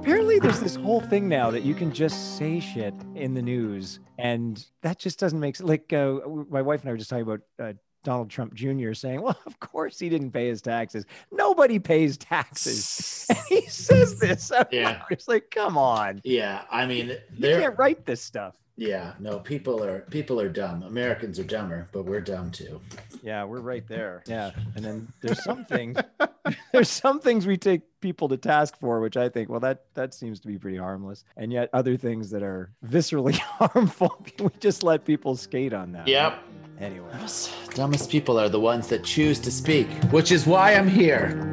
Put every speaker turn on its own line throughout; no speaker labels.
apparently there's this whole thing now that you can just say shit in the news, and that just doesn't make sense. Like my wife and I were just talking about Donald Trump Jr. saying, well, of course he didn't pay his taxes. Nobody pays taxes. And he says this.
Yeah.
It's like, come on.
Yeah. I mean,
you can't write this stuff.
Yeah, no, people are dumb. Americans are dumber, but we're dumb too.
Yeah, we're right there. Yeah. And then there's some things we take people to task for, which I think, well, that seems to be pretty harmless. And yet other things that are viscerally harmful, we just let people skate on that.
Yep.
Anyway.
Dumbest people are the ones that choose to speak, which is why I'm here.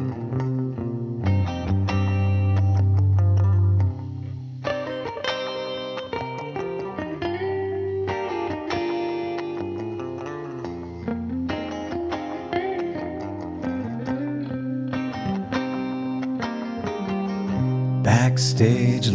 Backstage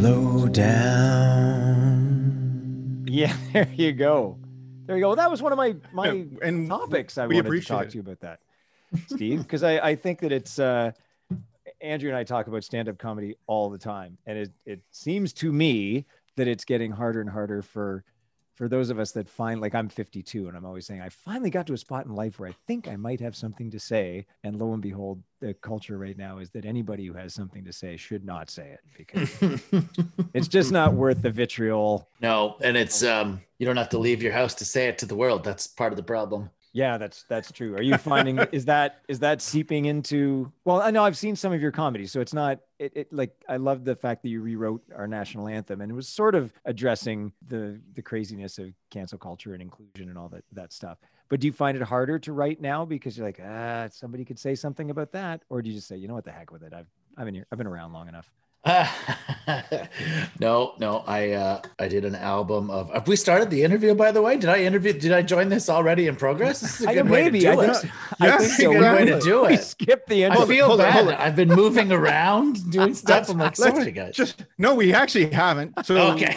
Lowdown. Yeah, there you go. There you go. That was one of my topics. I wanted to talk to you about that, Steve, because I think that it's Andrew and I talk about stand-up comedy all the time, and it seems to me that it's getting harder and harder for those of us that like I'm 52, and I'm always saying I finally got to a spot in life where I think I might have something to say, and lo and behold, the culture right now is that anybody who has something to say should not say it, because it's just not worth the vitriol.
No, and it's you don't have to leave your house to say it to the world. That's part of the problem.
Yeah, that's true. Are you finding is that seeping into? Well, I know I've seen some of your comedy, so it's not it like I love the fact that you rewrote our national anthem, and it was sort of addressing the craziness of cancel culture and inclusion and all that stuff. But do you find it harder to write now because you're like, somebody could say something about that, or do you just say, you know what, the heck with it? I've been around long enough.
No, I did an album of. Have we started the interview, by the way? Did I join this already in progress? This is a good way to do it.
I think so.
Good way to do it.
Skip the interview.
I feel bad. I've been moving around doing stuff. I'm like, sorry, guys.
No, we actually haven't. So
okay.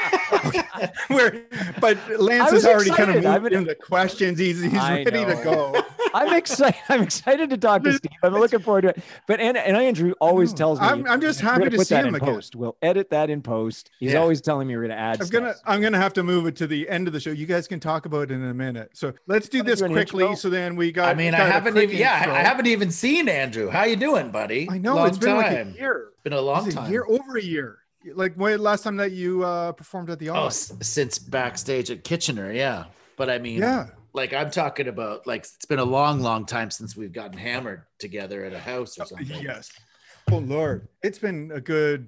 But Lance has already kind of moved into questions. He's ready to go.
I'm excited to talk to Steve. I'm looking forward to it. But and Andrew always tells me
I'm just happy to see him again.
Post. We'll edit that in post. He's always telling me we're gonna add.
I'm gonna have to move it to the end of the show. You guys can talk about it in a minute. So let's do this quickly. So then we got.
I mean, I haven't even seen Andrew. How you doing, buddy?
I know it's been like a year.
Been a long time.
Over a year. Like when last time that you performed at the office?
Oh, since backstage at Kitchener, yeah. But I mean, like I'm talking about, like it's been a long time since we've gotten hammered together at a house or something.
Yes. Oh Lord, it's been a good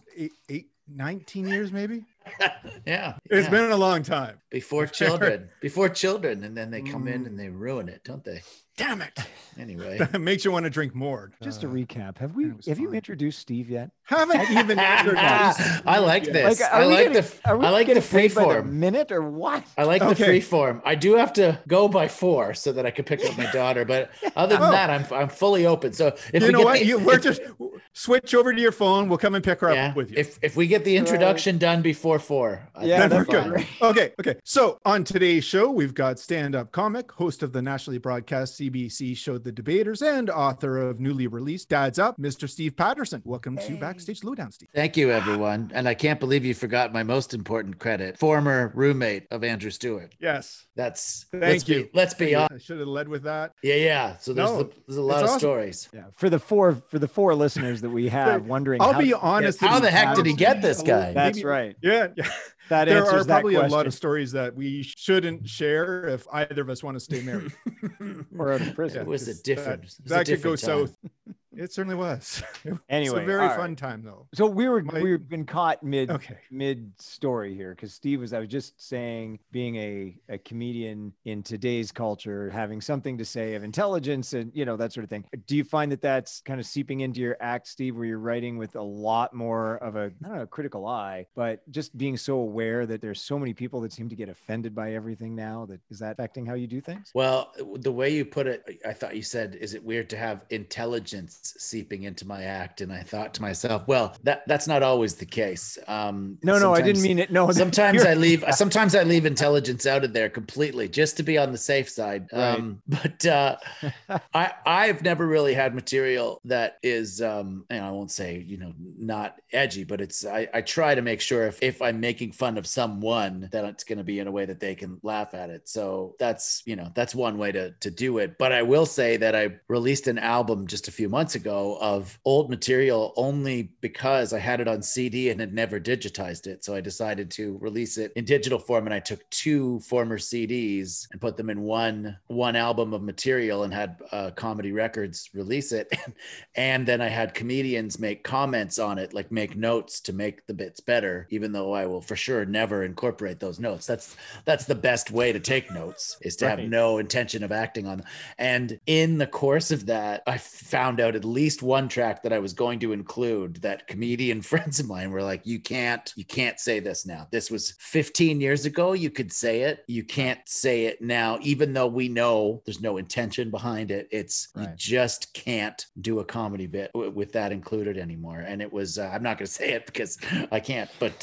19 years maybe.
Yeah,
it's been a long time.
Before children, and then they come in and they ruin it, don't they?
Damn it.
Anyway,
that makes you want to drink more.
Just to recap, have you introduced Steve yet?
Haven't even introduced.
I like this. I like the free form.
Minute or what?
I like the free form. I do have to go by 4 so that I can pick up my daughter, but other than that, I'm fully open. So if
we're just switch over to your phone. We'll come and pick her up with you.
If we get the introduction done before 4,
then we're good. Okay. So on today's show, we've got stand-up comic, host of the nationally broadcast CBC show The Debaters, and author of newly released Dad's Up, Mr. Steve Patterson. Welcome to Backstage Lowdown, Steve.
Thank you, everyone. And I can't believe you forgot my most important credit, former roommate of Andrew Stewart.
Yes.
Let's be honest.
I should have led with that.
Yeah. So there's a lot of stories.
Yeah. For the four listeners that we have wondering,
I'll be honest.
How the heck did he get this guy?
That's right.
Yeah.
There
are probably a lot of stories that we shouldn't share if either of us want to stay married
or out of prison.
It was a different.
That could go south. It certainly was.
Anyway,
it's a very fun time though.
So we've been caught mid story here because Steve I was just saying, being a comedian in today's culture, having something to say of intelligence and that sort of thing. Do you find that that's kind of seeping into your act, Steve, where you're writing with a lot more of a critical eye, but just being so aware that there's so many people that seem to get offended by everything now? Is that affecting how you do things?
Well, the way you put it, I thought you said, is it weird to have intelligence seeping into my act. And I thought to myself, well, that's not always the case.
No, I didn't mean it. No,
sometimes I leave intelligence out of there completely just to be on the safe side.
Right.
But I've never really had material that is, and I won't say, not edgy, but I try to make sure if I'm making fun of someone, that it's going to be in a way that they can laugh at it. So that's one way to do it. But I will say that I released an album just a few months ago of old material only because I had it on CD and had never digitized it. So I decided to release it in digital form. And I took 2 former CDs and put them in one album of material and had Comedy Records release it. And then I had comedians make comments on it, like make notes to make the bits better, even though I will for sure never incorporate those notes. That's the best way to take notes, is to have no intention of acting on them. And in the course of that, I found out at least one track that I was going to include that comedian friends of mine were like, you can't say this now. This was 15 years ago. You could say it. You can't say it now, even though we know there's no intention behind it. You just can't do a comedy bit with that included anymore. And it was, I'm not going to say it because I can't, but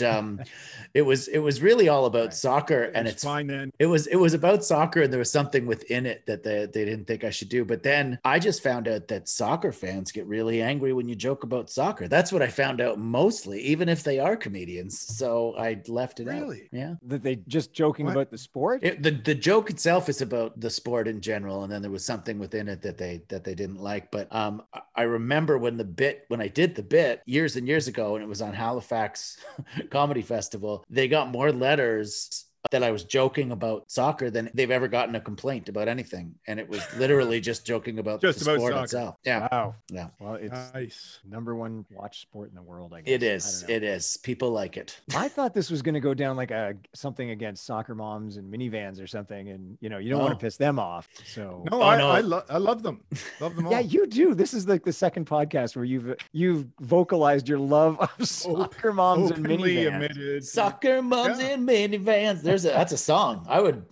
it was really all about soccer. And it's
fine then.
It was about soccer, and there was something within it that they didn't think I should do. But then I just found out that soccer fans get really angry when you joke about soccer. That's what I found out mostly, even if they are comedians. So I left it out. Yeah.
That they just joking about the sport?
The joke itself is about the sport in general. And then there was something within it that they didn't like. But I remember when I did the bit years and years ago, and it was on Halifax Comedy Festival, they got more letters that I was joking about soccer than they've ever gotten a complaint about anything. And it was literally just joking about the sport itself. Yeah.
Wow.
Yeah.
Well, it's
nice.
Number 1 watch sport in the world, I guess.
It is. It is. People like it.
I thought this was going to go down like something against soccer moms and minivans or something. And, you don't want to piss them off. So
no, I love them. Love them all.
Yeah, you do. This is like the second podcast where you've vocalized your love of soccer moms and minivans.
Admitted.
Soccer moms and minivans. That's a song.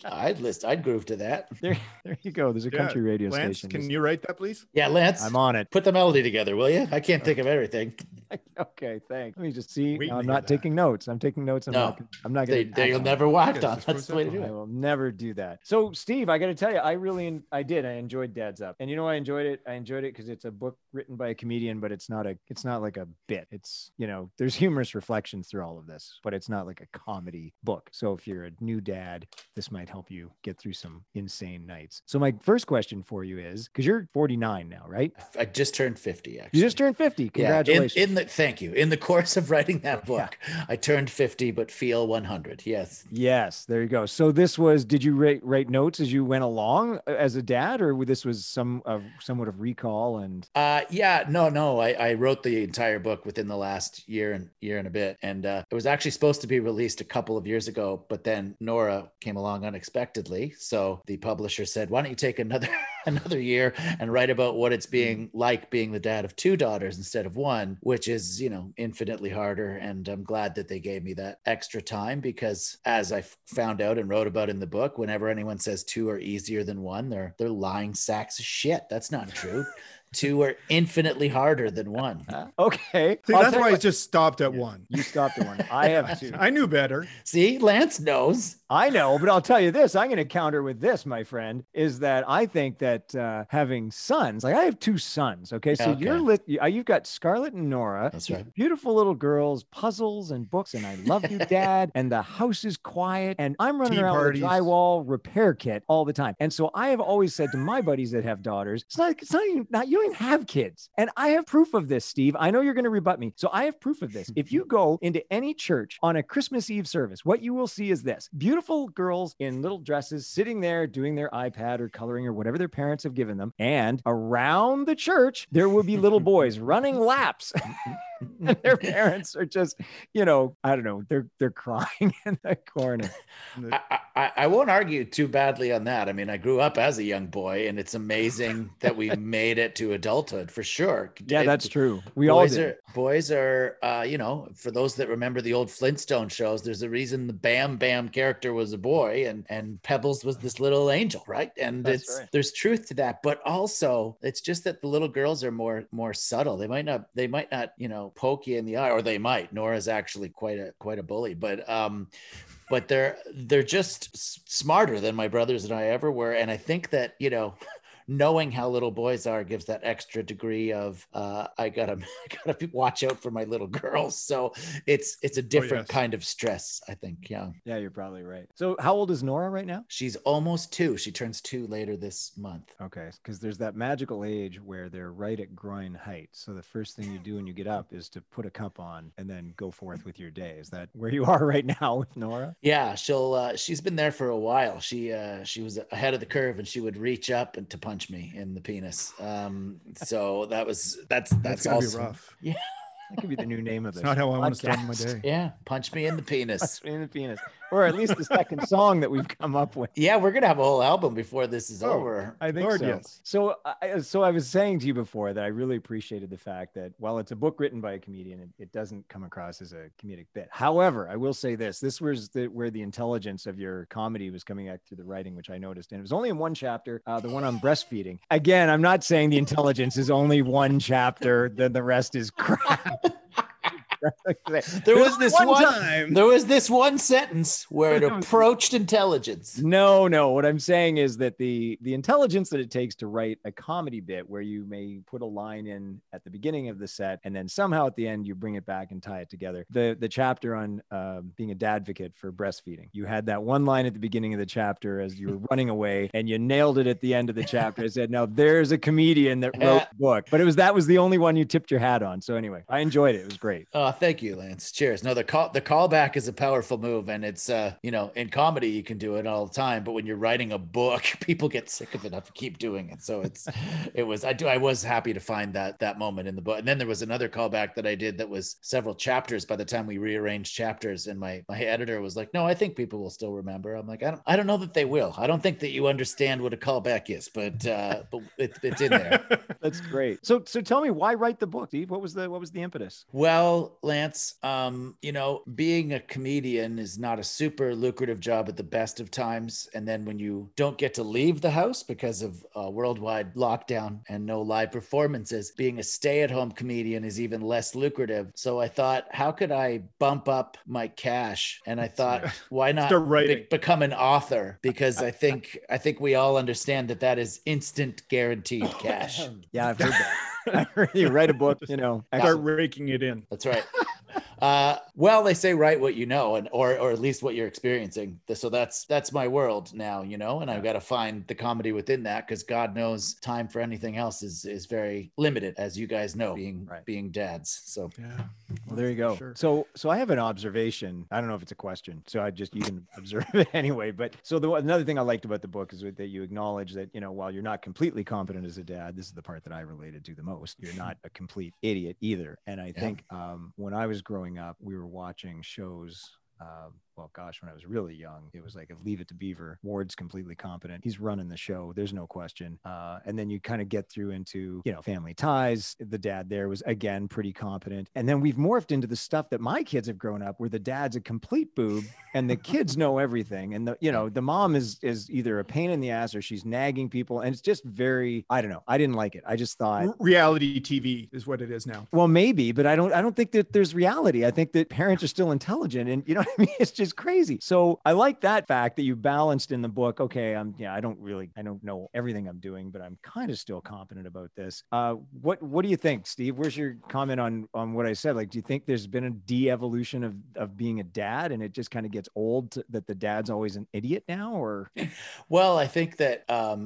I'd groove to that.
There you go. There's a country radio
Lance,
station.
Can you write that, please?
Yeah, Lance.
I'm on it.
Put the melody together, will you? I can't think of everything.
Okay, thanks. Let me just see. No, I'm not taking notes. I'm taking notes. I'm not going to.
You'll never whacked on. That's the way to do it.
I will never do that. So, Steve, I got to tell you, I enjoyed Dad's Up, and I enjoyed it. I enjoyed it because it's a book written by a comedian, but it's not like a bit. It's there's humorous reflections through all of this, but it's not like a comedy book. So if you're a new dad, this might help you get through some insane nights. So my first question for you is, because you're 49 now, right?
I just turned 50, actually.
You just turned 50. Congratulations.
Yeah, thank you. In the course of writing that book, I turned 50, but feel 100. Yes.
Yes. There you go. So did you write notes as you went along as a dad, or this was somewhat of recall and?
No. I wrote the entire book within the last year and a bit. And it was actually supposed to be released a couple of years ago, but then Nora came along unexpectedly. So the publisher said, why don't you take another year and write about what it's being the dad of 2 daughters instead of 1, which is, infinitely harder. And I'm glad that they gave me that extra time, because as I found out and wrote about in the book, whenever anyone says 2 are easier than 1, they're lying sacks of shit. That's not true. 2 are infinitely harder than 1.
Okay.
See, that's why I just stopped at 1.
You stopped at 1. I have 2.
I knew better.
See, Lance knows.
I know, but I'll tell you this. I'm going to counter with this, my friend, is that I think that having sons, like I have 2 sons. Okay. So you've got Scarlett and Nora.
That's right.
Beautiful little girls, puzzles and books. And I love you, Dad. And the house is quiet. And I'm running around with a drywall repair kit all the time. And so I have always said to my buddies that have daughters, it's not even, you don't even have kids. And I have proof of this, Steve. I know you're going to rebut me. So I have proof of this. If you go into any church on a Christmas Eve service, what you will see is this: beautiful girls in little dresses sitting there doing their iPad or coloring or whatever their parents have given them. And around the church, there will be little boys running laps. And their parents are just, I don't know, they're crying in the corner.
I won't argue too badly on that. I mean, I grew up as a young boy, and it's amazing that we made it to adulthood, for sure.
Yeah, that's true.
Boys are, for those that remember the old Flintstone shows, there's a reason the Bam Bam character character was a boy and Pebbles was this little angel, right? And there's truth to that, but also it's just that the little girls are more subtle. They might not, poke you in the eye, or they might. Nora's actually quite a bully, but they're just smarter than my brothers and I ever were. And I think that, knowing how little boys are gives that extra degree of I gotta watch out for my little girls. So it's a different kind of stress, I think. Yeah,
you're probably right. So how old is Nora right now?
She's almost 2. She turns 2 later this month.
Okay, because there's that magical age where they're right at groin height. So the first thing you do when you get up is to put a cup on and then go forth with your day. Is that where you are right now with Nora?
Yeah, she's been there for a while. She was ahead of the curve, and she would reach up and to punch me in the penis. So that's
gotta be rough.
Yeah,
that could be the new name of it.
Not how I want to start my day.
Yeah, punch me in the penis.
Punch me in the penis. Or at least the second song that we've come up with.
Yeah, we're gonna have a whole album before this is over.
I think so. Yes. So I was saying to you before that I really appreciated the fact that while it's a book written by a comedian, it doesn't come across as a comedic bit. However, I will say this was where the intelligence of your comedy was coming out through the writing, which I noticed. And it was only in one chapter, the one on breastfeeding. Again, I'm not saying the intelligence is only one chapter, then the rest is crap.
There was this one sentence where it approached intelligence.
No. What I'm saying is that the intelligence that it takes to write a comedy bit where you may put a line in at the beginning of the set and then somehow at the end you bring it back and tie it together. The chapter on being a dadvocate for breastfeeding. You had that one line at the beginning of the chapter as you were running away, and you nailed it at the end of the chapter. I said, "Now there's a comedian that wrote the book," but that was the only one you tipped your hat on. So anyway, I enjoyed it. It was great.
Thank you, Lance. Cheers. No, the callback is a powerful move, and it's in comedy you can do it all the time, but when you're writing a book, people get sick of it. I have to keep doing it. So I was happy to find that moment in the book. And then there was another callback that I did that was several chapters by the time we rearranged chapters, and my editor was like, "No, I think people will still remember." I'm like, I don't know that they will. I don't think that you understand what a callback is, but it's in there.
That's great. So tell me, why write the book, Steve? What was the impetus?
Well, Lance, being a comedian is not a super lucrative job at the best of times. And then when you don't get to leave the house because of worldwide lockdown and no live performances, being a stay-at-home comedian is even less lucrative. So I thought, how could I bump up my cash? And I thought, why not become an author? Because I think we all understand that is instant guaranteed cash.
Yeah, I've heard that. I heard you write a book,
start raking it in.
That's right. Well, they say write what you know, or at least what you're experiencing. So that's my world now, and I've got to find the comedy within that, because God knows time for anything else is very limited, as you guys know, being dads. So
yeah.
Well, there you go. Sure. So I have an observation. I don't know if it's a question, so you can observe it anyway. But another thing I liked about the book is that you acknowledge that, while you're not completely competent as a dad, this is the part that I related to the most. You're not a complete idiot either. And I think when I was growing up, we were watching shows. When I was really young, it was like Leave It to Beaver. Ward's completely competent. He's running the show. There's no question. And then you kind of get through into, Family Ties. The dad there was, again, pretty competent. And then we've morphed into the stuff that my kids have grown up, where the dad's a complete boob and the kids know everything. And the mom is either a pain in the ass or she's nagging people. And it's just very, I don't know. I didn't like it. I just thought
reality TV is what it is now.
Well, maybe, but I don't think that there's reality. I think that parents are still intelligent, and you know what I mean? It's just crazy. So I like that fact that you balanced in the book. Okay, I don't know everything I'm doing, but I'm kind of still competent about this. What do you think, Steve? Where's your comment on what I said? Like, do you think there's been a de-evolution of being a dad, and it just kind of gets old that the dad's always an idiot now? Or
well, I think that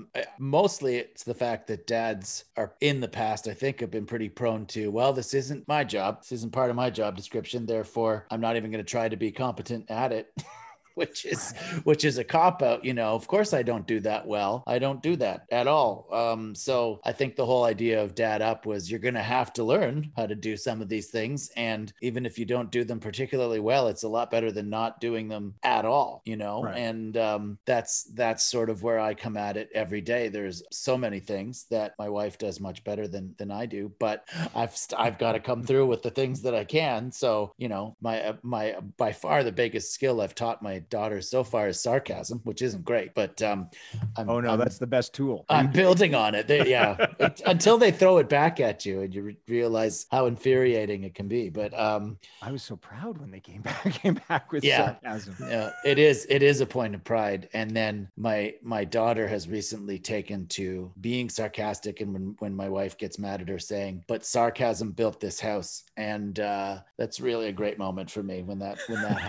mostly it's the fact that dads are in the past, I think, have been pretty prone to, well, this isn't my job. This isn't part of my job description. Therefore, I'm not even going to try to be competent at it. which is a cop-out. Of course I don't do that well. I don't do that at all. So I think the whole idea of Dad Up was, you're going to have to learn how to do some of these things. And even if you don't do them particularly well, it's a lot better than not doing them at all, Right. And that's sort of where I come at it every day. There's so many things that my wife does much better than I do, but I've got to come through with the things that I can. So, my by far the biggest skill I've taught my daughter so far is sarcasm, which isn't great, but
that's the best tool.
I'm building on it. Until they throw it back at you and you realize how infuriating it can be. But
I was so proud when they came back with sarcasm.
Yeah, it is a point of pride. And then my daughter has recently taken to being sarcastic, and when my wife gets mad at her, saying, "But sarcasm built this house," and that's really a great moment for me when that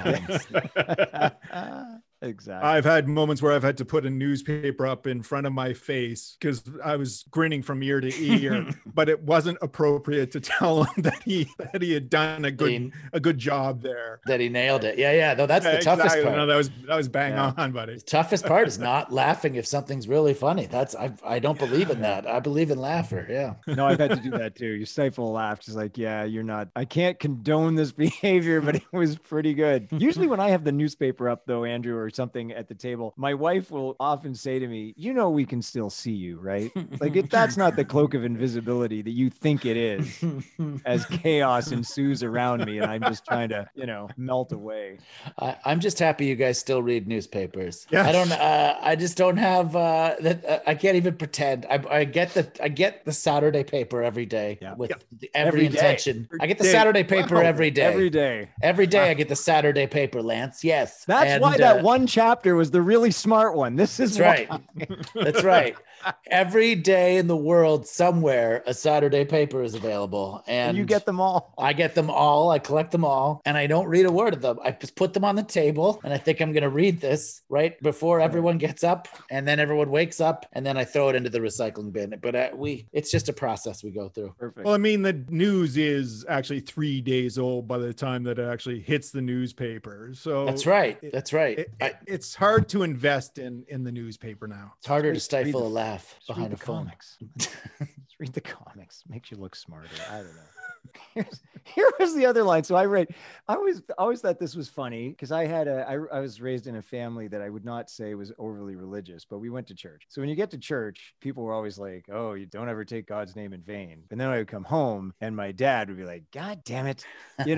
happens.
Exactly.
I've had moments where I've had to put a newspaper up in front of my face because I was grinning from ear to ear, but it wasn't appropriate to tell him that he had done a good job there.
That he nailed it. Yeah. Though that's the toughest part.
No, that was bang on, buddy.
The toughest part is not laughing if something's really funny. I don't believe in that. I believe in laughter. Yeah.
No, I've had to do that too. You stifle a laugh, just like, you're not. I can't condone this behavior, but it was pretty good. Usually, when I have the newspaper up, though, Andrew, or something at the table, my wife will often say to me, we can still see you, right? Like, that's not the cloak of invisibility that you think it is, as chaos ensues around me and I'm just trying to melt away.
I'm just happy you guys still read newspapers.
Yes.
I just don't have that. I can't even pretend. I get the Saturday paper every day with every intention. I get the Saturday paper every day. Every day I get the Saturday paper, Lance. Yes.
That's why that one chapter was the really smart one. That's
right. That's right. Every day in the world, somewhere, a Saturday paper is available. And
you get them all.
I get them all. I collect them all. And I don't read a word of them. I just put them on the table. And I think I'm going to read this right before everyone gets up. And then everyone wakes up. And then I throw it into the recycling bin. But it's just a process we go through.
Perfect.
Well, I mean, the news is actually 3 days old by the time that it actually hits the newspaper. So
that's right.
It's hard to invest in the newspaper now.
It's harder to stifle a laugh behind a phone.
Comics. Just read the comics. Makes you look smarter. I don't know. Here was the other line. So I always thought this was funny because I was raised in a family that I would not say was overly religious, but we went to church. So when you get to church, people were always like, "Oh, you don't ever take God's name in vain." And then I would come home and my dad would be like, "God damn it,"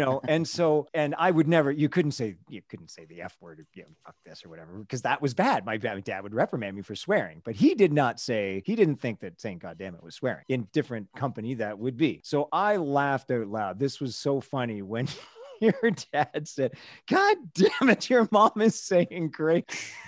and I would never. You couldn't say the F word, fuck this or whatever, because that was bad. My dad would reprimand me for swearing, but he didn't think that saying "God damn it" was swearing. In different company, that would be. So I laughed out loud. This was so funny when your dad said, "God damn it, your mom is saying grace."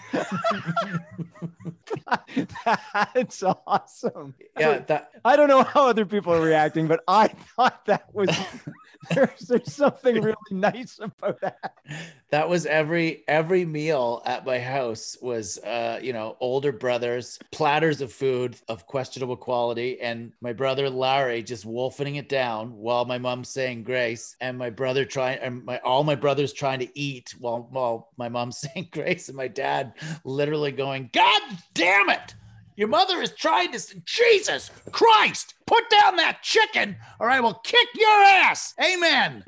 That's awesome.
Yeah,
I don't know how other people are reacting, but I thought that was there's something really nice about that.
That was every meal at my house was older brothers, platters of food of questionable quality, and my brother Larry just wolfing it down while my mom's saying grace, and my brother all my brothers trying to eat while my mom's saying grace, and my dad literally going, "God damn it! Your mother is trying to, Jesus Christ, put down that chicken or I will kick your ass. Amen."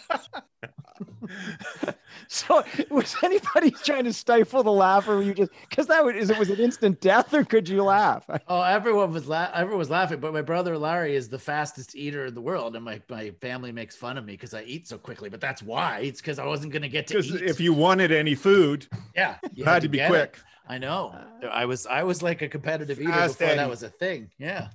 So was anybody trying to stifle the laugh, or were you just, because was it instant death, or could you laugh?
Oh, everyone was laughing, but my brother Larry is the fastest eater in the world, and my family makes fun of me because I eat so quickly, but that's why. It's because I wasn't going to get to eat.
If you wanted any food, you had to be quick.
I know. I was like a competitive eater before that was a thing. Yeah.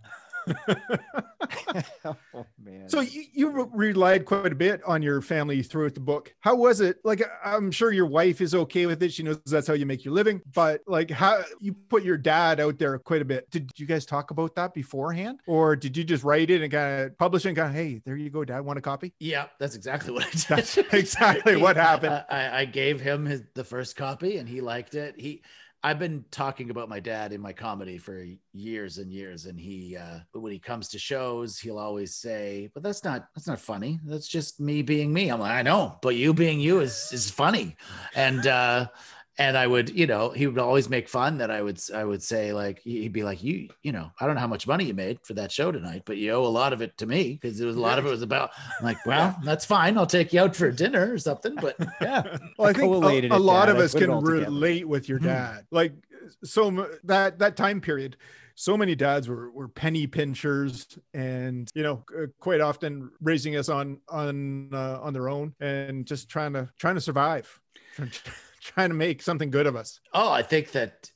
Oh man.
So you relied quite a bit on your family throughout the book. How was it? Like, I'm sure your wife is okay with it. She knows that's how you make your living, but like, how you put your dad out there quite a bit. Did you guys talk about that beforehand, or did you just write it and kind of publish it and kind of, "Hey, there you go, Dad, want a copy"?
Yeah, that's exactly what I did.
That's exactly what happened.
I gave him the first copy and he liked it. I've been talking about my dad in my comedy for years and years. And when he comes to shows, he'll always say, "But that's not funny. That's just me being me." I'm like, "I know, but you being you is funny." And I would, he would always make fun that I would say, like, he'd be like, you know, "I don't know how much money you made for that show tonight, but you owe a lot of it to me," because a lot of it was about, I'm like, "Well, that's fine. I'll take you out for dinner or something." But yeah.
Well, I think a lot of us can relate with your dad. Like, so that time period, so many dads were penny pinchers, and quite often raising us on their own and just trying to survive. trying to make something good of us.
Oh, I think that,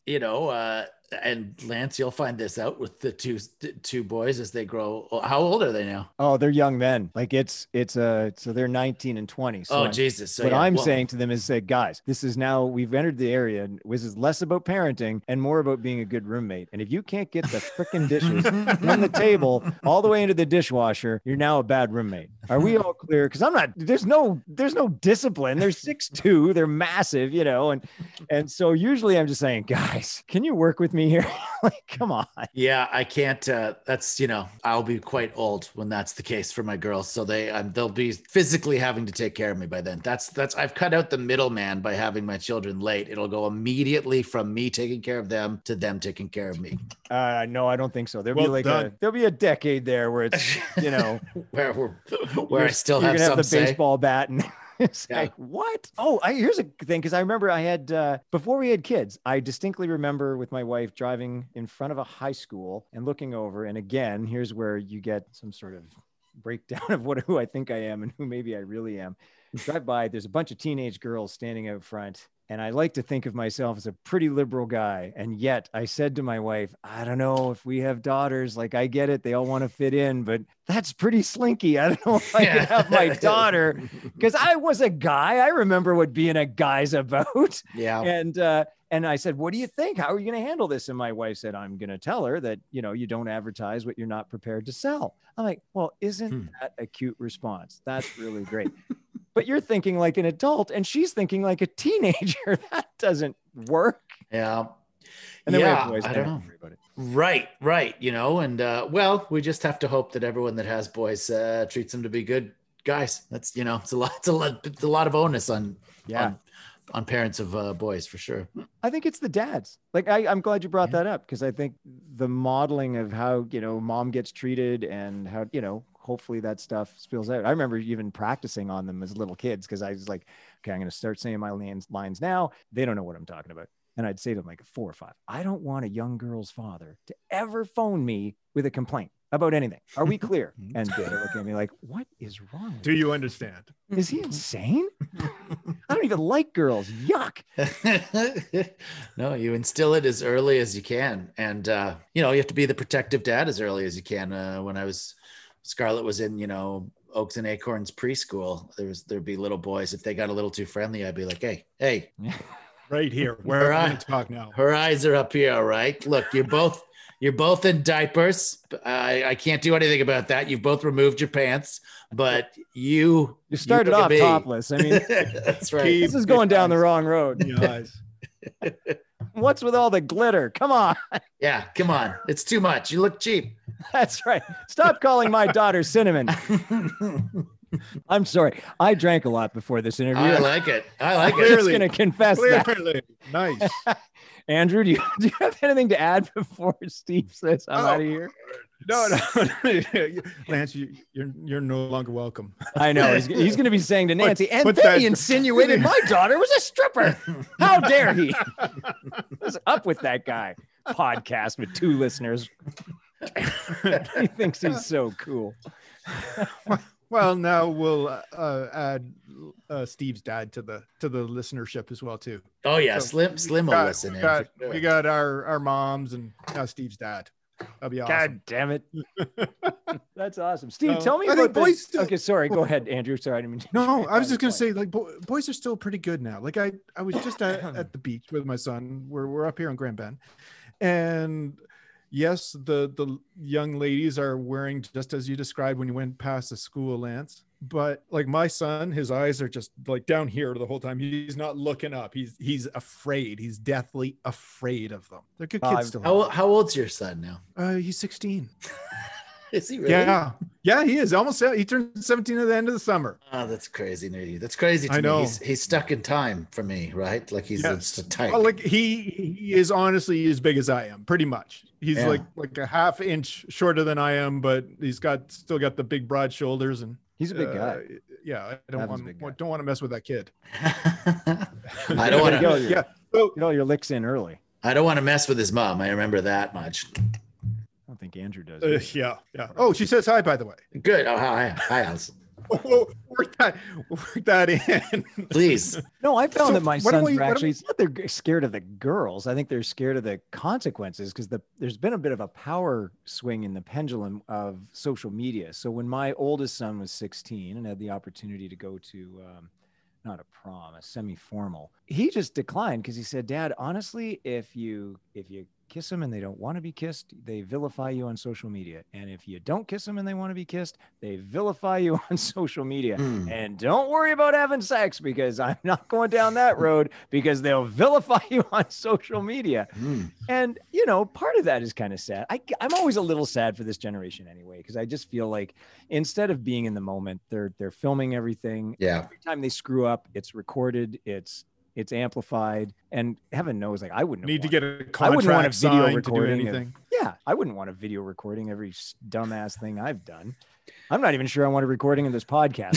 and Lance, you'll find this out with the two boys as they grow. How old are they now?
Oh, they're young men. Like so they're 19 and 20. So
Jesus. So
what I'm saying to them is say, guys, this is now, we've entered the area, and this is less about parenting and more about being a good roommate. And if you can't get the freaking dishes from the table all the way into the dishwasher, you're now a bad roommate. Are we all clear? Because there's no discipline. They're 6'2", they're massive, and so usually I'm just saying, guys, can you work with me here? Like, come on.
Yeah, I can't. That's I'll be quite old when that's the case for my girls. So they'll be physically having to take care of me by then. That's I've cut out the middleman by having my children late. It'll go immediately from me taking care of them to them taking care of me.
No, I don't think so. There'll be a decade there where it's
where I still have some
the
say.
Baseball bat and. It's like, what? Oh, here's a thing. Because I remember I had, before we had kids, I distinctly remember with my wife driving in front of a high school and looking over. And again, here's where you get some sort of breakdown of who I think I am and who maybe I really am. Drive by, there's a bunch of teenage girls standing out front. And I like to think of myself as a pretty liberal guy. And yet I said to my wife, I don't know if we have daughters, like I get it. They all want to fit in, but that's pretty slinky. I don't know if I can have my daughter, because I was a guy. I remember what being a guy's about.
Yeah.
And I said, what do you think? How are you going to handle this? And my wife said, I'm going to tell her that, you don't advertise what you're not prepared to sell. I'm like, well, isn't that a cute response? That's really great. But you're thinking like an adult and she's thinking like a teenager. That doesn't work.
Yeah.
And then we have boys. I don't know.
Right. And we just have to hope that everyone that has boys treats them to be good guys. That's, it's a lot of onus on parents of boys for sure.
I think it's the dads. Like, I'm glad you brought that up, because I think the modeling of how, mom gets treated and how, hopefully that stuff spills out. I remember even practicing on them as little kids, because I was like, okay, I'm going to start saying my lines now. They don't know what I'm talking about. And I'd say to them like 4 or 5, I don't want a young girl's father to ever phone me with a complaint about anything. Are we clear? And they look at me like, what is wrong?
Do you understand?
Is he insane? I don't even like girls. Yuck.
No, you instill it as early as you can. And, you have to be the protective dad as early as you can. When Scarlett was in, Oaks and Acorns preschool, there'd be little boys. If they got a little too friendly, I'd be like, hey,
right here. Where are we talk now?
Her eyes are up here. All right. Look, you're both in diapers. I can't do anything about that. You've both removed your pants, but you
started off topless. I mean,
that's right.
This is going down the wrong road. What's with all the glitter? Come on.
Yeah, come on. It's too much. You look cheap.
That's right. Stop calling my daughter Cinnamon. I'm sorry. I drank a lot before this interview.
I like it.
I'm just going to confess
that. Nice.
Andrew, do you have anything to add before Steve says I'm out of here?
No. Lance, you're no longer welcome.
I know. He's going to be saying to Nancy, he insinuated my daughter was a stripper. How dare he? What's up with that guy? Podcast with 2 listeners. He thinks he's so cool.
Well, now we'll add Steve's dad to the listenership as well too.
Oh yeah, so Slim will listen.
We got our moms and now Steve's dad. That'll be awesome.
God damn it. That's awesome. Steve, tell me about boys. Okay, sorry. Go ahead, Andrew. Sorry, I didn't mean to.
No, I was just gonna say, like, boys are still pretty good now. Like, I was just at the beach with my son. We're up here on Grand Bend, and yes, the young ladies are wearing just as you described when you went past the school, Lance. But like my son, his eyes are just like down here the whole time. He's not looking up. He's afraid. He's deathly afraid of them. They're good kids still.
How old's your son now?
He's 16.
Is he really?
Yeah, he is. He turned 17 at the end of the summer.
Oh, that's crazy, Nudie. That's crazy to me. I know. He's stuck in time for me, right? Like he's just a type.
Well, like he is honestly as big as I am, pretty much. He's like a half inch shorter than I am, but he's still got the big broad shoulders, and
he's a big guy.
Yeah, I don't want to mess with that kid.
I don't want to.
Yeah, get all your licks in early.
I don't want to mess with his mom. I remember that much.
I don't think Andrew does.
Yeah. Oh, she says hi, by the way.
Good. Oh, hi, Allison.
Work that in.
Please.
No, I found that my sons are actually, it's not they're scared of the girls. I think they're scared of the consequences because there's been a bit of a power swing in the pendulum of social media. So when my oldest son was 16 and had the opportunity to go to, not a prom, a semi-formal, he just declined because he said, Dad, honestly, if you kiss them and they don't want to be kissed, they vilify you on social media. And if you don't kiss them and they want to be kissed, they vilify you on social media. And don't worry about having sex because I'm not going down that road because they'll vilify you on social media. And, you know, part of that is kind of sad. I'm always a little sad for this generation anyway, because I just feel like instead of being in the moment, they're filming everything.
Yeah.
Every time they screw up, it's recorded, it's amplified, and heaven knows, like I wouldn't
need to get a contract.
I wouldn't want a video recording
to do anything.
I wouldn't want a video recording every dumbass thing I've done. I'm not even sure I want a recording of this podcast.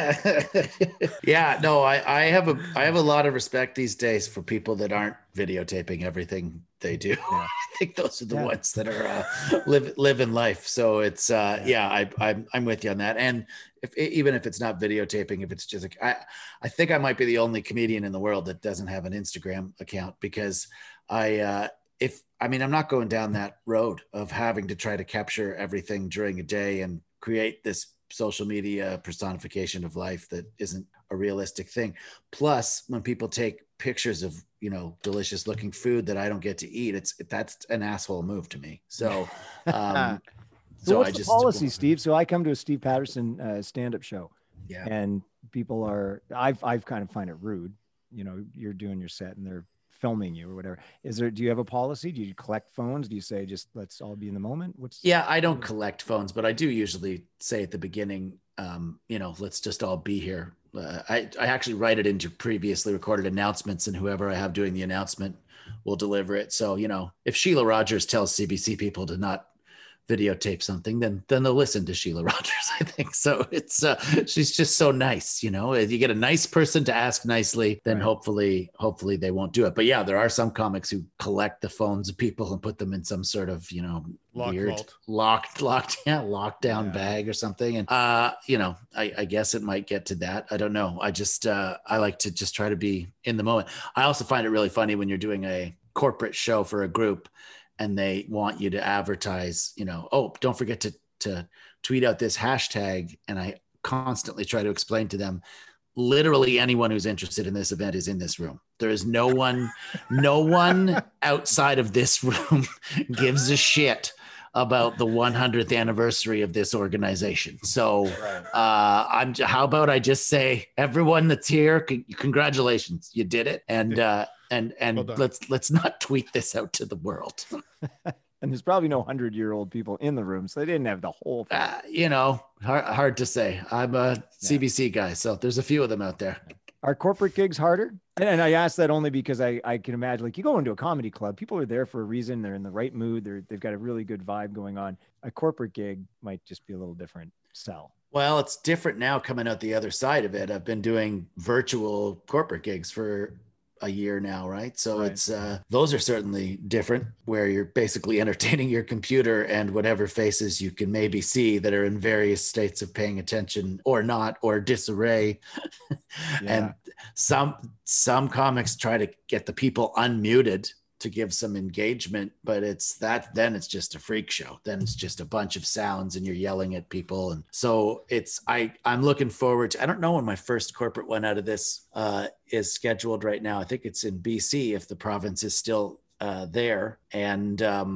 Yeah, no, I have a lot of respect these days for people that aren't videotaping everything they do. Yeah. I think those are the ones that are living life. So it's I'm with you on that. And even if it's not videotaping, if it's just like, I think I might be the only comedian in the world that doesn't have an Instagram account because I'm not going down that road of having to try to capture everything during a day and create this social media personification of life that isn't a realistic thing. Plus, when people take pictures of, you know, delicious looking food that I don't get to eat, that's an asshole move to me. So,
so what's the policy, Steve? So I come to a Steve Patterson stand-up show, and people are, I've kind of find it rude. You know, you're doing your set and they're filming you or whatever. Do you have a policy? Do you collect phones? Do you say just let's all be in the moment?
I don't collect phones, but I do usually say at the beginning, let's just all be here. I actually write it into previously recorded announcements, and whoever I have doing the announcement will deliver it. So, you know, if Sheila Rogers tells CBC people to not videotape something, then they'll listen to Sheila Rogers, I think. So it's she's just so nice, you know. If you get a nice person to ask nicely, then hopefully they won't do it. But yeah, there are some comics who collect the phones of people and put them in some sort of, you know, weird lockdown bag or something. And I guess it might get to that. I don't know. I just I like to just try to be in the moment. I also find it really funny when you're doing a corporate show for a group and they want you to advertise, you know, oh, don't forget to tweet out this hashtag. And I constantly try to explain to them, literally anyone who's interested in this event is in this room. There is no one outside of this room gives a shit about the 100th anniversary of this organization. So how about I just say, everyone that's here, congratulations, you did it. And let's not tweet this out to the world.
And there's probably no 100-year-old people in the room, so they didn't have the whole thing.
Hard to say. I'm a CBC guy, so there's a few of them out there.
Are corporate gigs harder? And I ask that only because I can imagine, like, you go into a comedy club, people are there for a reason. They're in the right mood. They've got a really good vibe going on. A corporate gig might just be a little different sell.
Well, it's different now coming out the other side of it. I've been doing virtual corporate gigs for a year now, right? So it's those are certainly different, where you're basically entertaining your computer and whatever faces you can maybe see that are in various states of paying attention or not, or disarray. And some comics try to get the people unmuted to give some engagement, but then it's just a freak show. Then it's just a bunch of sounds and you're yelling at people. And so I'm looking forward to, I don't know when my first corporate one out of this is scheduled right now. I think it's in BC if the province is still there. And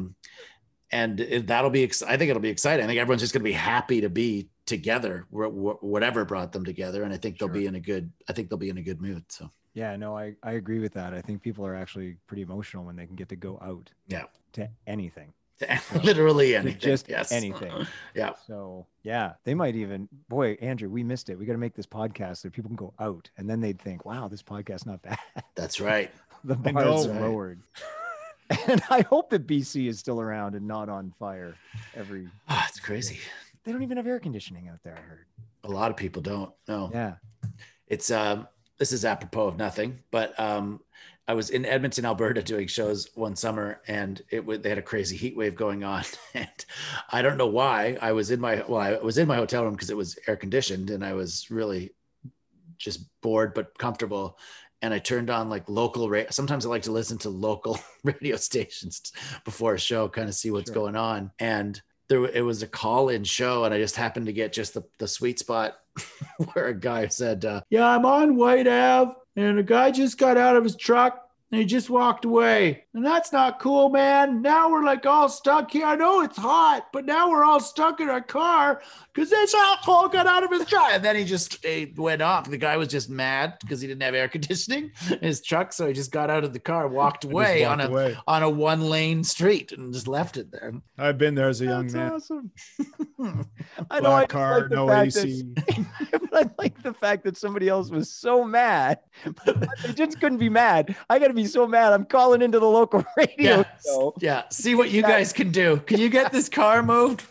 that'll be, I think it'll be exciting. I think everyone's just going to be happy to be together, whatever brought them together. And I think they'll be in a good mood. So.
Yeah, no, I agree with that. I think people are actually pretty emotional when they can get to go out to anything.
Literally anything.
Just anything.
Yeah.
So, yeah, they might even, boy, Andrew, we missed it. We got to make this podcast so people can go out. And then they'd think, wow, this podcast's not bad.
That's right.
The bar is lowered. And I hope that BC is still around and not on fire every.
Oh, it's crazy.
They don't even have air conditioning out there, I heard.
A lot of people don't. No.
Yeah.
It's, this is apropos of nothing, but I was in Edmonton, Alberta, doing shows one summer, and they had a crazy heat wave going on, and I don't know why. I was in my hotel room because it was air conditioned, and I was really just bored but comfortable. And I turned on like local radio. Sometimes I like to listen to local radio stations before a show, kind of see what's going on. And it was a call-in show, and I just happened to get just the sweet spot where a guy said, yeah, I'm on White Ave, and a guy just got out of his truck and he just walked away. And that's not cool, man. Now we're like all stuck here. I know it's hot, but now we're all stuck in our car because this asshole got out of his truck. And then he went off. The guy was just mad because he didn't have air conditioning in his truck. So he just got out of the car, walked away on a one-lane street and just left it there.
I've been there as a young man.
Awesome.
I know. Black car, like no AC.
But I like the fact that somebody else was so mad. But they just couldn't be mad. I got to be so mad. I'm calling into the local radio show.
Yeah. See what you guys can do. Can you get this car moved?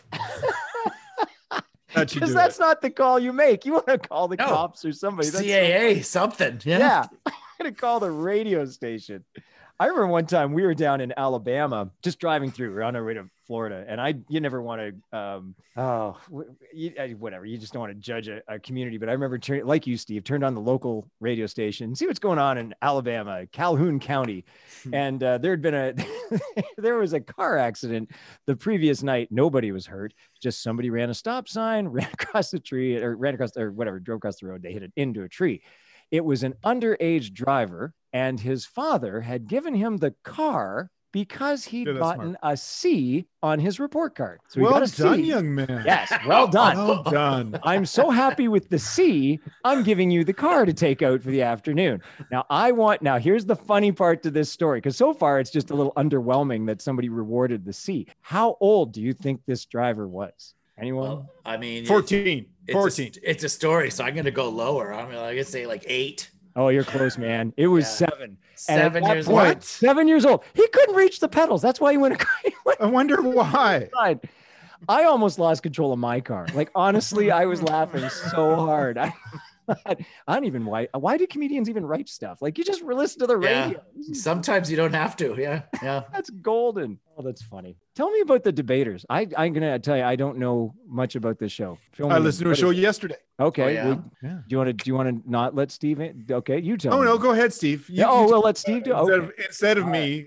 Because that's not the call you make. You want to call the cops or somebody.
CAA, something.
Yeah. I'm going to call the radio station. I remember one time we were down in Alabama, just driving through. We're on our way to Florida, and you never want to, whatever. You just don't want to judge a community. But I remember, like you, Steve, turned on the local radio station, see what's going on in Alabama, Calhoun County, and there was a car accident the previous night. Nobody was hurt. Just somebody ran a stop sign, ran across the tree, or drove across the road. They hit it into a tree. It was an underage driver, and his father had given him the car because he'd gotten a C on his report card. So he got a
done,
C.
Young man.
Yes, well done.
Well done.
I'm so happy with the C. I'm giving you the car to take out for the afternoon. Now here's the funny part to this story, because so far it's just a little underwhelming that somebody rewarded the C. How old do you think this driver was? Anyone?
Well, I mean,
14.
It's a story, so I'm going to go lower. I'm going to say like 8.
Oh, you're close, man. It was 7.
7 years
old. What? 7 years old. He couldn't reach the pedals. That's why he went.
I wonder why.
I almost lost control of my car. Like, honestly, I was laughing so hard. I don't even why do comedians even write stuff? Like, you just listen to the radio.
Sometimes you don't have to. Yeah.
That's golden. Oh, that's funny. Tell me about the debaters. I'm gonna tell you, I don't know much about this show.
I listened to a show yesterday.
Okay. Do you want to not let Steve in? Okay, you tell me.
Oh no, go ahead, Steve.
We'll let Steve do.
Instead of me.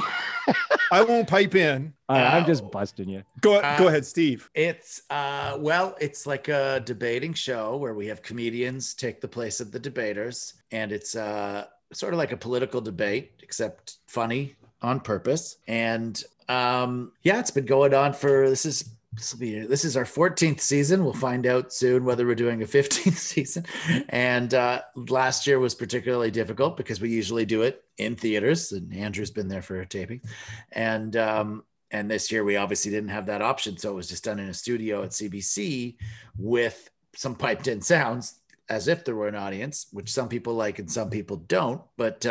I won't pipe in.
I'm just busting you.
Go ahead, Steve.
It's it's like a debating show where we have comedians take the place of the debaters, and it's sort of like a political debate, except funny on purpose. And it's been going on for this is our 14th season. We'll find out soon whether we're doing a 15th season. And last year was particularly difficult because we usually do it in theaters, and Andrew's been there for a taping. And this year we obviously didn't have that option. So it was just done in a studio at CBC with some piped in sounds as if there were an audience, which some people like and some people don't. But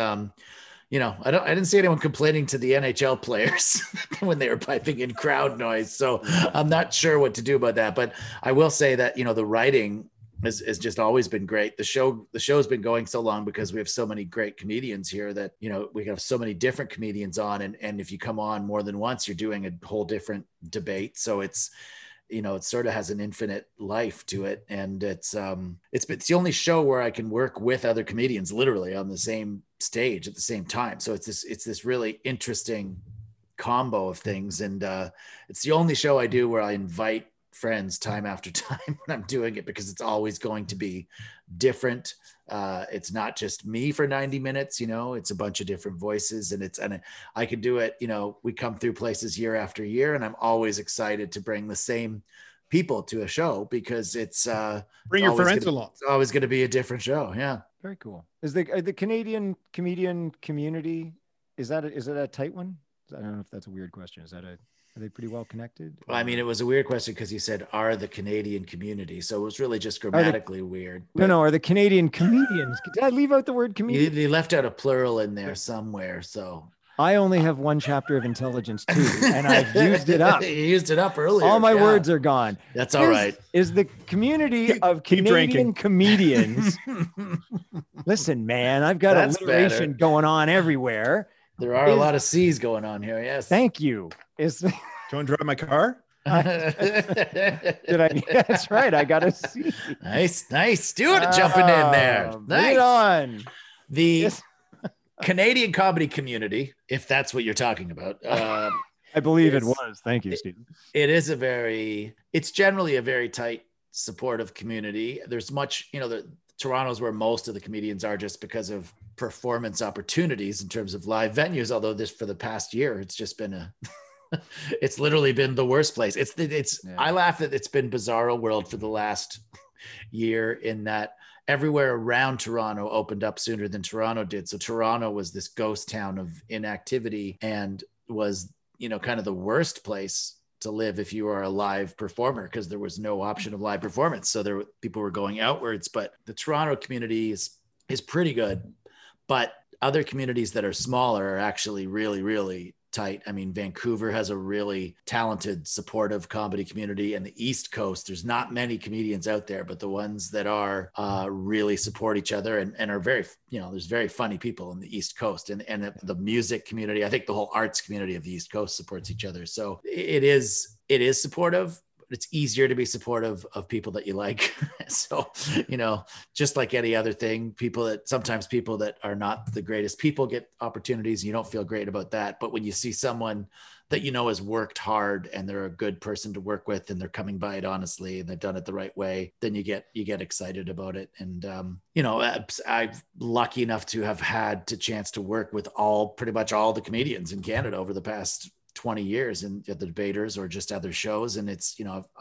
I didn't see anyone complaining to the NHL players when they were piping in crowd noise. So I'm not sure what to do about that. But I will say that, the writing has just always been great. The show's been going so long because we have so many great comedians here that, we have so many different comedians on. And if you come on more than once, you're doing a whole different debate. So it's, it sort of has an infinite life to it. And it's the only show where I can work with other comedians literally on the same stage at the same time. So it's this really interesting combo of things. And it's the only show I do where I invite friends time after time when I'm doing it, because it's always going to be different. It's not just me for 90 minutes, it's a bunch of different voices, and I could do it. We come through places year after year, and I'm always excited to bring the same people to a show because it's
bring your friends along.
It's always going to be a different show. Yeah.
Very cool. Is the Canadian comedian community, is that a tight one? I don't know if that's a weird question. Are they pretty well connected?
Well, I mean, it was a weird question because you said, are the Canadian community? So it was really just grammatically weird.
No, are the Canadian comedians? Did I leave out the word comedian?
They left out a plural in there somewhere. So
I only have one chapter of intelligence too, and I've used it up.
You used it up earlier.
All my words are gone.
That's all right.
Is the community of Canadian comedians Listen, man, I've got alliteration going on everywhere.
There are a lot of C's going on here. Yes.
Thank you. Is
do you want to drive my car?
Did I? That's right. I got a C.
Nice. Stuart jumping in there. Nice.
Bring it on.
The Canadian comedy community, if that's what you're talking about.
I believe it was. Thank you, Steve.
It's generally a very tight, supportive community. There's much, Toronto's where most of the comedians are just because of performance opportunities in terms of live venues. Although for the past year, it's just been it's literally been the worst place. I laugh that it's been bizarro world for the last year in that everywhere around Toronto opened up sooner than Toronto did. So Toronto was this ghost town of inactivity and was, kind of the worst place to live if you were a live performer because there was no option of live performance. So people were going outwards, but the Toronto community is pretty good, but other communities that are smaller are actually really, really tight. I mean, Vancouver has a really talented, supportive comedy community, and the East Coast, there's not many comedians out there, but the ones that are really support each other and are very, there's very funny people in the East Coast and the music community. I think the whole arts community of the East Coast supports each other. So it is supportive. It's easier to be supportive of people that you like. So, just like any other thing, sometimes people that are not the greatest people get opportunities and you don't feel great about that. But when you see someone that has worked hard and they're a good person to work with and they're coming by it honestly and they've done it the right way, then you get excited about it. And, I'm lucky enough to have had the chance to work with pretty much all the comedians in Canada over the past 20 years and at the Debaters or just other shows. And it's,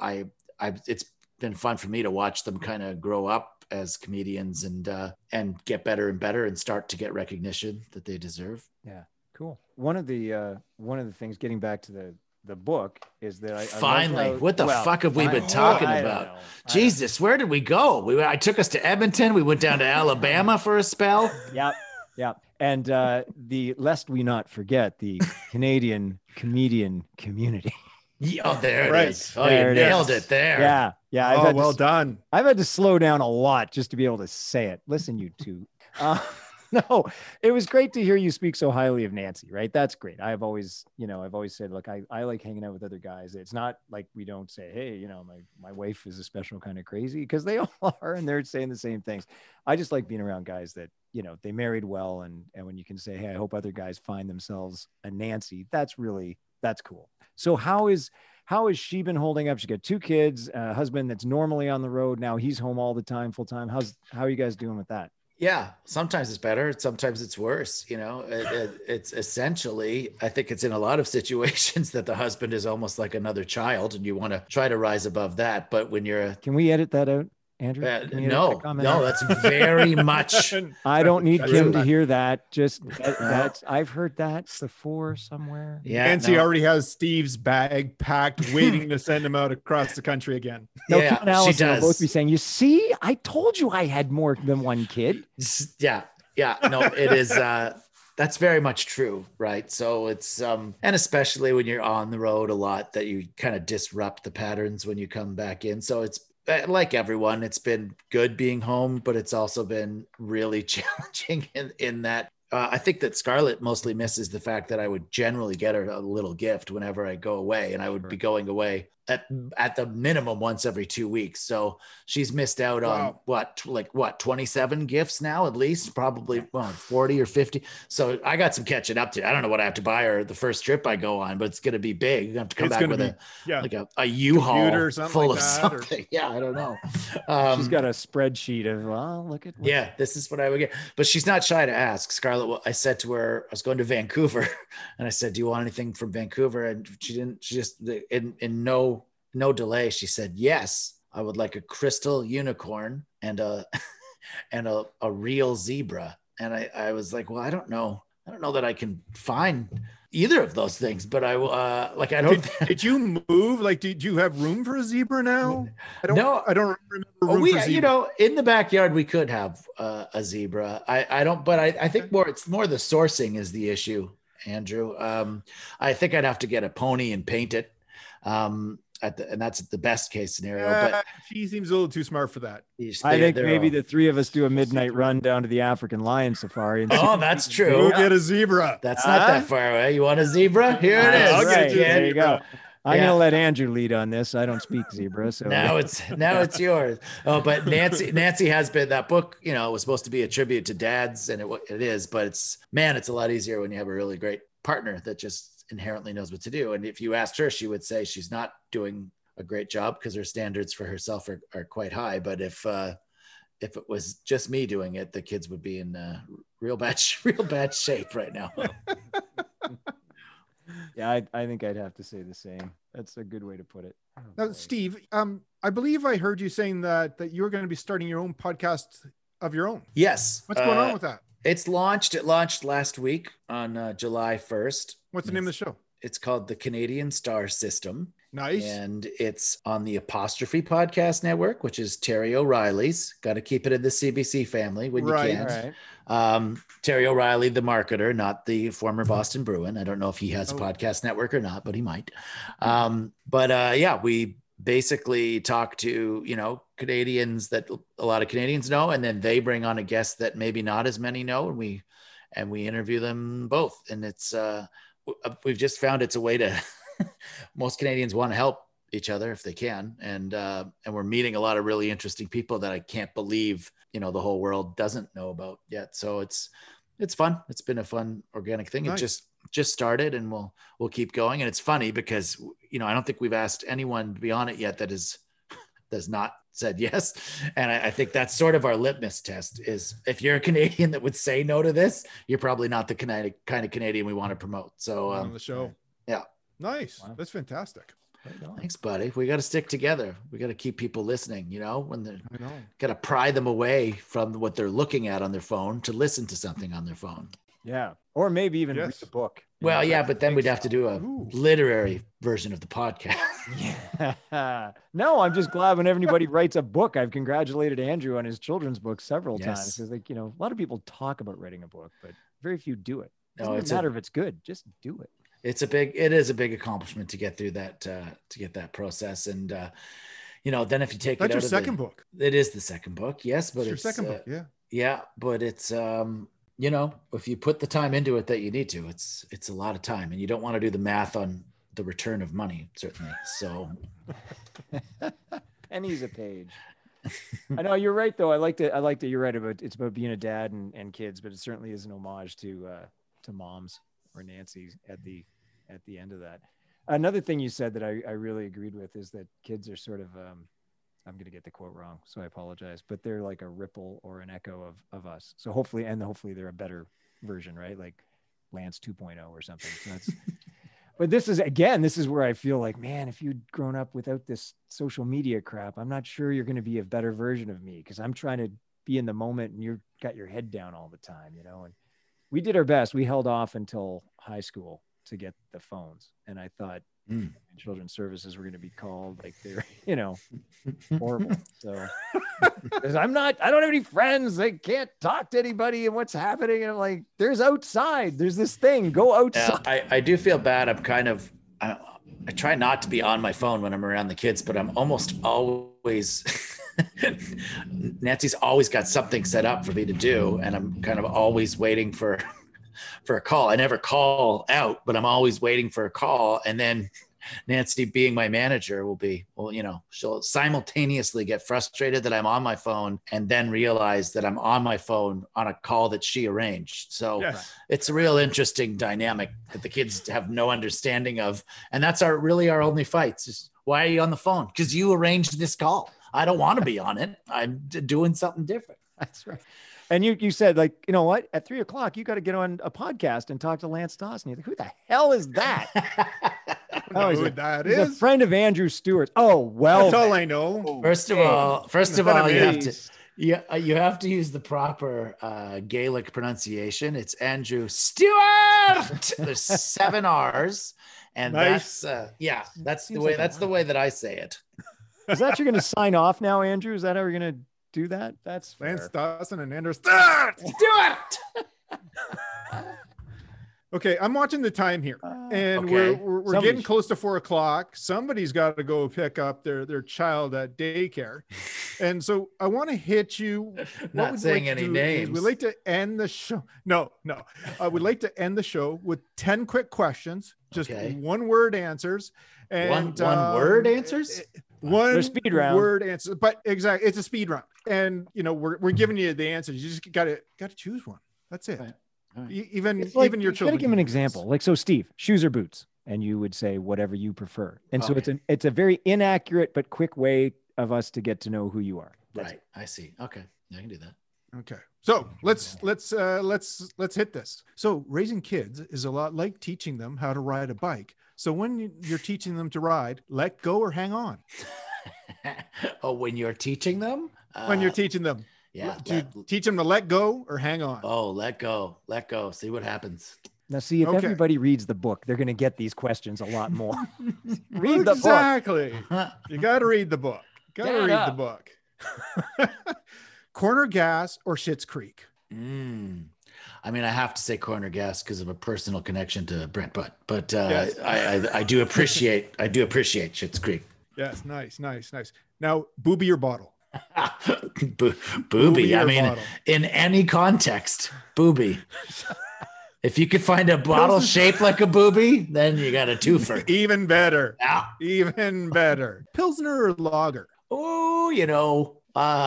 it's been fun for me to watch them kind of grow up as comedians and get better and better and start to get recognition that they deserve.
Yeah. Cool. One of the things, getting back to the book, is that
what the fuck have we been talking about? Jesus, where did we go? I took us to Edmonton. We went down to Alabama for a spell.
Yep. And lest we not forget the Canadian comedian community.
Oh, there it is. Oh, you nailed it there.
Yeah.
Well done.
I've had to slow down a lot just to be able to say it. Listen, you two. No, it was great to hear you speak so highly of Nancy, right? That's great. I've always said, look, I like hanging out with other guys. It's not like we don't say, hey, my wife is a special kind of crazy, because they all are, and they're saying the same things. I just like being around guys that, they married well. And when you can say, hey, I hope other guys find themselves a Nancy, that's cool. So how is she been holding up? She got 2 kids, a husband that's normally on the road. Now he's home all the time, full time. How are you guys doing with that?
Yeah, sometimes it's better. Sometimes it's worse. It's essentially, I think it's in a lot of situations that the husband is almost like another child and you want to try to rise above that. But when can
we edit that out, Andrew?
No, that's very much.
I don't need Kim to hear that. Just that's I've heard that before somewhere.
Yeah, Nancy already has Steve's bag packed, waiting to send him out across the country again.
No, Kim and Allison will both be saying, "You see, I told you I had more than one kid."
Yeah. No, it is. That's very much true, right? So it's and especially when you're on the road a lot, that you kind of disrupt the patterns when you come back in. So it's like everyone, it's been good being home, but it's also been really challenging in that I think that Scarlett mostly misses the fact that I would generally get her a little gift whenever I go away, and I would be going away at the minimum once every 2 weeks. So she's missed out on 27 gifts now, at least, probably 40 or 50. So I got some catching up to. I don't know what I have to buy her the first trip I go on, but it's going to be big. I have to come back with a U-Haul full of something. Yeah, I don't know.
She's got a spreadsheet of, look at.
This is what I would get. But she's not shy to ask. Scarlett, I said to her, I was going to Vancouver, and I said, do you want anything from Vancouver? And she just, in no delay, she said, yes, I would like a crystal unicorn and a real zebra. And I was like, well, I don't know that I can find either of those things, but I don't.
Did you move? Like, did you have room for a zebra now? I don't remember room for zebra.
In the backyard we could have a zebra. I think it's more the sourcing is the issue, Andrew. I think I'd have to get a pony and paint it. and that's the best case scenario. But
she seems a little too smart for that.
I think maybe the three of us do a midnight run down to the African lion safari. And
that's true.
We'll get a zebra.
That's not that far away. You want a zebra? Here it is.
I'll get you. There you go. I'm going to let Andrew lead on this. I don't speak zebra. So
now it's yours. Oh, but Nancy has been, that book, you know, was supposed to be a tribute to dads, and it is, but it's a lot easier when you have a really great partner that just inherently knows what to do. And if you asked her, she would say she's not doing a great job because her standards for herself are quite high. But if it was just me doing it, the kids would be in real bad shape right now.
Yeah, I think I'd have to say the same. That's a good way to put it.
Now, Steve, I believe I heard you saying that you're going to be starting your own podcast of your own.
Yes.
What's going on with that?
It launched last week on July 1st.
What's the name of the show?
It's called The Canadian Star System.
Nice.
And it's on the Apostrophe Podcast Network, which is Terry O'Reilly's. Got to keep it in the CBC family when you can.
Right.
Terry O'Reilly, the marketer, not the former Boston Bruin. I don't know if he has a podcast network or not, but he might. We basically talk to, you know, Canadians that a lot of Canadians know, and then they bring on a guest that maybe not as many know, and we interview them both. And it's we've just found it's a way to most Canadians want to help each other if they can. And we're meeting a lot of really interesting people that I can't believe, you know, the whole world doesn't know about yet. So it's fun. It's been a fun organic thing.
Nice.
It just started, and we'll keep going. And it's funny because, you know, I don't think we've asked anyone to be on it yet that has not said yes. And I think that's sort of our litmus test is if you're a Canadian that would say no to this, you're probably not the kind of Canadian we want to promote. So
on the show.
Yeah.
Nice. Wow. That's fantastic.
Thanks, buddy. We got to stick together. We got to keep people listening, you know, when they're got to pry them away from what they're looking at on their phone to listen to something on their phone.
Yeah. Or maybe even read the book.
Well, yeah, but then we'd have to do a literary version of the podcast.
Yeah. No, I'm just glad when everybody writes a book. I've congratulated Andrew on his children's book several times. Because, like, you know, a lot of people talk about writing a book, but very few do it. It doesn't matter if it's good, just do it.
It is a big accomplishment to get through that, to get that process. And, you know, then if you take
that's your second book.
It is the second book. Yes. But
it's your second book. Yeah.
Yeah. But it's, you know, if you put the time into it that you need to, it's a lot of time, and you don't want to do the math on the return of money, certainly. So
pennies a page. I know you're right though. I like that you're right about it's about being a dad and kids, but it certainly is an homage to moms or Nancy at the end of that. Another thing you said that I really agreed with is that kids are sort of I'm going to get the quote wrong, so I apologize, but they're like a ripple or an echo of us. So hopefully they're a better version, right? Like Lance 2.0 or something. So but this is where I feel like, man, if you'd grown up without this social media crap, I'm not sure you're going to be a better version of me, because I'm trying to be in the moment and you've got your head down all the time, you know? And we did our best. We held off until high school to get the phones. And I thought children's services were going to be called like they're, you know, horrible. So I don't have any friends. I can't talk to anybody and what's happening. And I'm like, there's this thing, go outside.
Yeah, I do feel bad. I try not to be on my phone when I'm around the kids, but I'm almost always, Nancy's always got something set up for me to do. And I'm kind of always waiting for a call. I never call out, but I'm always waiting for a call. And then Nancy, being my manager, she'll simultaneously get frustrated that I'm on my phone and then realize that I'm on my phone on a call that she arranged. So It's a real interesting dynamic that the kids have no understanding of. And that's our only fights. Is, why are you on the phone? Because you arranged this call. I don't want to be on it. I'm doing something different.
That's right. And you said, like, you know what, at 3:00, you got to get on a podcast and talk to Lance Dawson. You're like, who the hell is that? He's a friend of Andrew Stewart. Oh, well,
that's all I know.
First of all, you have to use the proper Gaelic pronunciation. It's Andrew Stewart. There's 7 R's, and nice. That's the way that I say it.
Is that you're going to sign off now, Andrew? Is that how we're going to do that? That's fair.
Lance Dawson and Andrew Stewart.
Do it.
Okay, I'm watching the time here, and
okay.
we're getting close to 4 o'clock. Somebody's got to go pick up their child at daycare, and so I want to hit you.
Not saying any names.
We'd like to end the show. No. We'd like to end the show with 10 quick questions, just one-word answers, and
one-word answers.
One
speed round.
Word answer, but exactly, it's a speed round, and we're giving you the answers. You just gotta choose one. That's it. Right. Even your children.
Gotta give him an example. Like, so Steve, shoes or boots, and you would say whatever you prefer. And so it's a very inaccurate but quick way of us to get to know who you are.
Right. I see. Okay, I can do that.
Okay. So let's hit this. So raising kids is a lot like teaching them how to ride a bike. So when you're teaching them to ride, let go or hang on.
When you're teaching them?
When you're teaching them.
Yeah.
Teach them to let go or hang on.
Oh, let go. See what happens.
Now, see, if everybody reads the book, they're going to get these questions a lot more. Read the book.
Exactly. You got to read the book. The book. Corner Gas or Schitt's Creek?
I mean, I have to say Corner Gas because of a personal connection to Brent Butt, but yes. I do appreciate Schitt's Creek.
Yes, nice. Now, Booby or Bottle?
Booby. I mean, bottle. In any context, Booby. If you could find a bottle shaped like a booby, then you got a twofer.
Even better.
Yeah.
Even better. Pilsner or lager?
Oh,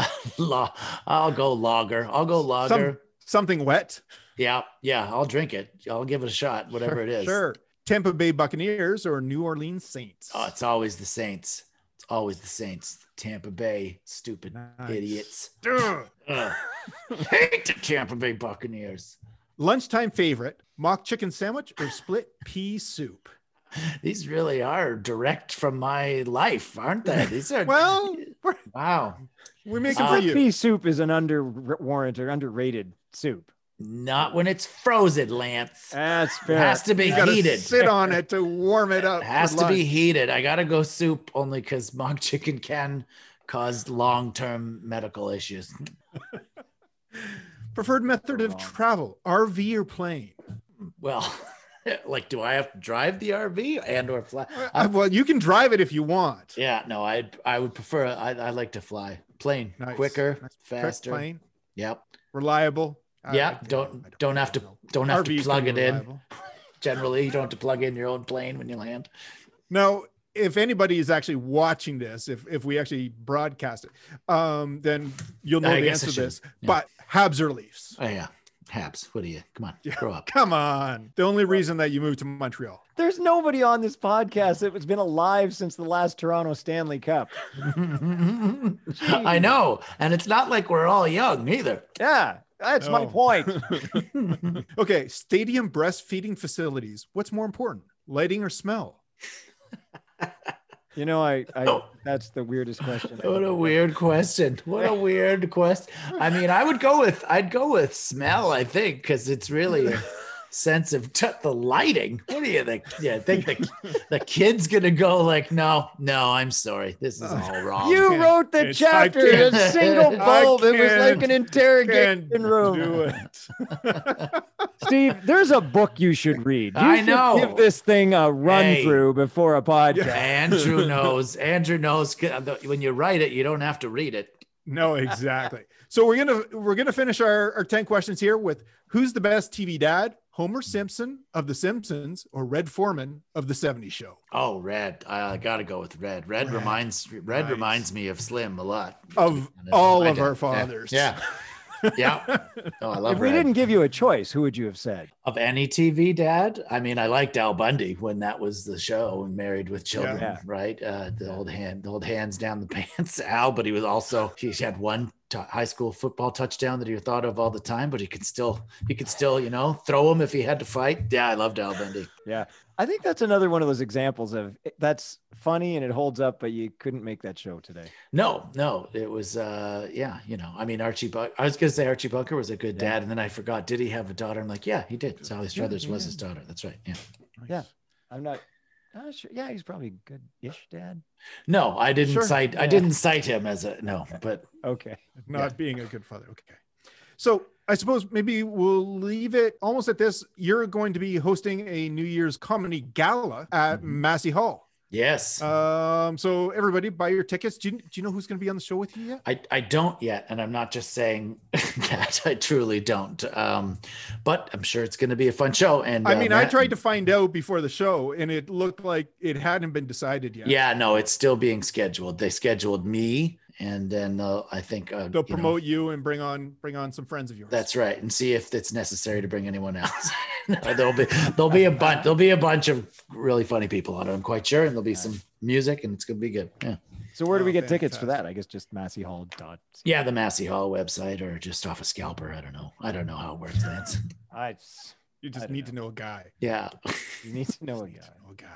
I'll go lager.
Something wet.
Yeah. I'll drink it. I'll give it a shot, whatever it is.
Sure. Tampa Bay Buccaneers or New Orleans Saints?
Oh, it's always the Saints. Tampa Bay, stupid idiots. Hate the Tampa Bay Buccaneers.
Lunchtime favorite, mock chicken sandwich or split pea soup?
These really are direct from my life, aren't they? These are wow.
We make it for you.
Pea soup is an underrated soup.
Not when it's frozen, Lance.
That's fair.
It has to be heated.
Sit on it to warm it up.
It has to be heated. I gotta go soup only because mock chicken can cause long-term medical issues.
Preferred method of travel, RV or plane?
Well, like, do I have to drive the RV and or fly?
Well, you can drive it if you want.
Yeah, no, I would prefer. I like to fly. Plane, quicker, faster.
Quick plane.
Yep.
Reliable.
Yeah. Don't have to plug it in. Generally, you don't have to plug in your own plane when you land.
Now, if anybody is actually watching this, if we actually broadcast it, then you'll know the answer to this. Yeah. But Habs or Leafs?
Oh yeah, Habs. What are you? Come on, grow up.
Come on. The only reason that you moved to Montreal.
There's nobody on this podcast that has been alive since the last Toronto Stanley Cup.
I know, and it's not like we're all young either.
Yeah. That's my point.
Okay. Stadium breastfeeding facilities. What's more important, lighting or smell?
That's the weirdest question.
What a weird question. I mean, I'd go with smell, I think, because it's really a sense of the lighting. What do you think? Yeah, I think the kid's gonna go like, no, I'm sorry, this is all wrong.
You wrote the chapter in a single bulb. It was like an interrogation room.
Do it.
Steve, there's a book you should read.
I know.
Give this thing a run through before a podcast.
Andrew knows. When you write it, you don't have to read it.
No, exactly. So we're gonna finish our 10 questions here with who's the best TV dad, Homer Simpson of The Simpsons or Red Foreman of The 70s Show?
Oh, Red. I gotta go with Red. Red reminds me of Slim a lot.
Of all of our fathers.
Yeah. Yeah. Oh, I love
If we didn't give you a choice, who would you have said?
Of any TV dad? I mean, I liked Al Bundy when that was the show and Married with Children, right? The old hands down the pants Al, but he had one high school football touchdown that he thought of all the time, but he could still, throw him if he had to fight. Yeah, I loved Al Bundy.
Yeah. I think that's another one of those examples of that's funny and it holds up, but you couldn't make that show today.
No, it was, I mean, Archie Bunker, I was going to say Archie Bunker was a good dad. And then I forgot, did he have a daughter? I'm like, yeah, he did. Sally Struthers was his daughter. That's right. Yeah.
Yeah. I'm not sure. Yeah. He's probably a good-ish dad.
No, I didn't I didn't cite him as but
okay.
Not being a good father. Okay. So I suppose maybe we'll leave it almost at this. You're going to be hosting a New Year's comedy gala at Massey Hall.
Yes.
So everybody buy your tickets. Do you know who's going to be on the show with you yet?
I don't yet. And I'm not just saying that. I truly don't. But I'm sure it's going to be a fun show. And
I mean, I tried to find out before the show and it looked like it hadn't been decided yet.
Yeah, no, it's still being scheduled. They scheduled me. And then I think
they'll promote you and bring on some friends of yours.
That's right, and see if it's necessary to bring anyone else. No, there'll be a bunch of really funny people on it. I'm quite sure, and there'll be some music, and it's gonna be good. Yeah.
So where do we get tickets for that? I guess just masseyhall.ca.
Yeah, the Massey Hall website, or just off a scalper. I don't know how it works, Lance.
You just need to know a guy.
Yeah,
you need to know a guy.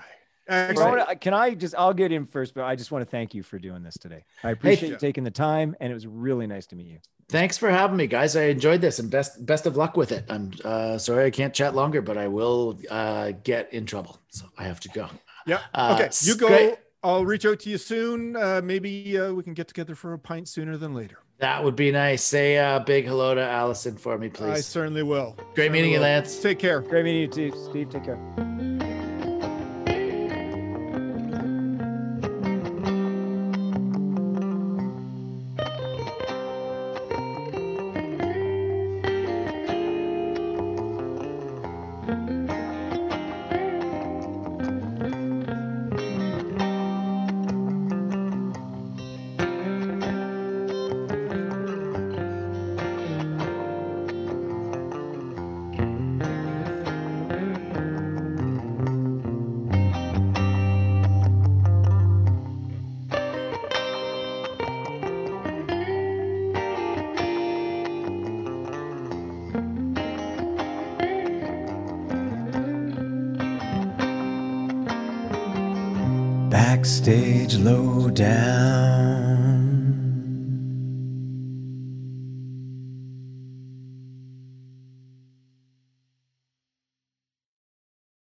I'll
get in first, but I just want to thank you for doing this today. I appreciate you taking the time, and it was really nice to meet you.
Thanks for having me, guys. I enjoyed this, and best of luck with it. I'm sorry I can't chat longer, but I will get in trouble, so I have to go.
Yeah. Okay. You go. Great. I'll reach out to you soon. Maybe we can get together for a pint sooner than later.
That would be nice. Say a big hello to Allison for me, please.
I certainly will.
Great meeting you, Lance.
Take care.
Great meeting you too, Steve. Take care. Backstage Lowdown.